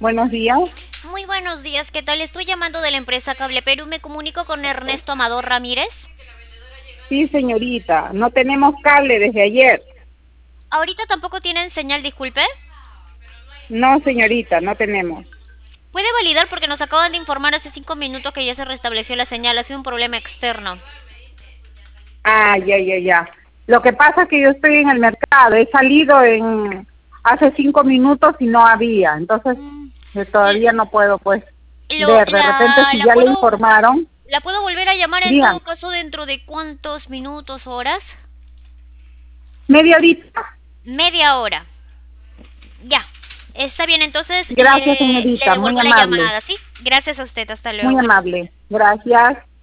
Buenos días. Muy buenos días, ¿qué tal? Estoy llamando de la empresa Cable Perú. Me comunico con Ernesto Amador Ramírez. Sí, señorita, no tenemos cable desde ayer. Ahorita tampoco tienen señal, disculpe. No, señorita, no tenemos. ¿Puede validar? Porque nos acaban de informar hace 5 minutos que ya se restableció la señal. Ha sido un problema externo. Ah, ya. Lo que pasa es que yo estoy en el mercado, he salido hace 5 minutos y no había, entonces Mm, todavía no puedo pues lo- ver. De repente la, si la ya le puedo, informaron, ¿La puedo volver a llamar en digan, todo caso dentro de cuántos minutos, horas? media horita. Media hora. Ya. Está bien, entonces Gracias, le señorita, muy devuelvo la amable, llamada, ¿sí? Gracias a usted, hasta muy luego, buenos amable. días. Gracias.